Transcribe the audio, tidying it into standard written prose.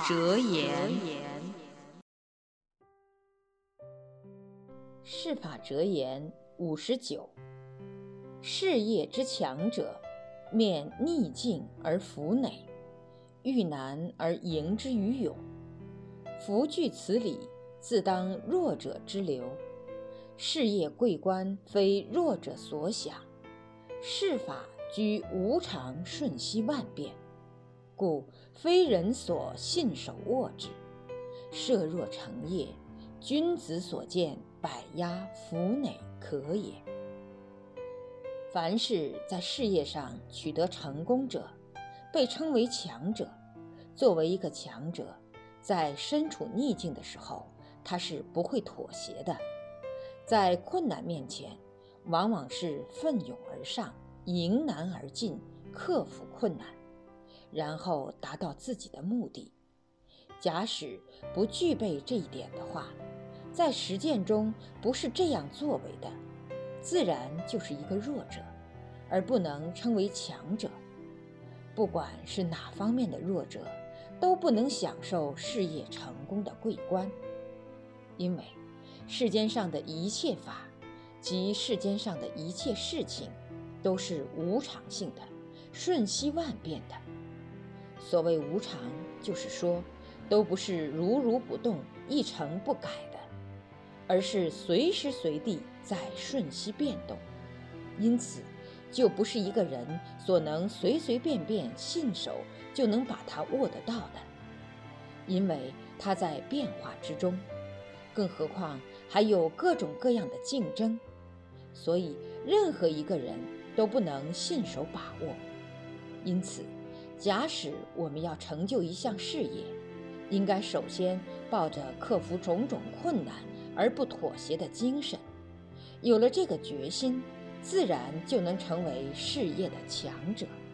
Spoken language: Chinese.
哲言。 世法哲言59：事业之强者，面逆境而弗馁，遇难而迎之于勇。夫具此理，自当弱者之流。事业贵官，非弱者所想。世法居无常，瞬息万变，故非人所信手握之。设若成业，君子所见，百压弗馁可也。凡是在事业上取得成功者，被称为强者。作为一个强者，在身处逆境的时候，他是不会妥协的。在困难面前，往往是奋勇而上，迎难而进，克服困难，然后达到自己的目的。假使不具备这一点的话，在实践中不是这样作为的，自然就是一个弱者，而不能称为强者。不管是哪方面的弱者，都不能享受事业成功的桂冠。因为世间上的一切法及世间上的一切事情都是无常性的，瞬息万变的。所谓无常，就是说都不是如如不动，一成不改的，而是随时随地在瞬息变动。因此就不是一个人所能随随便便信手就能把它握得到的，因为它在变化之中，更何况还有各种各样的竞争，所以任何一个人都不能信手把握。因此，假使我们要成就一项事业，应该首先抱着克服种种困难而不妥协的精神。有了这个决心，自然就能成为事业的强者。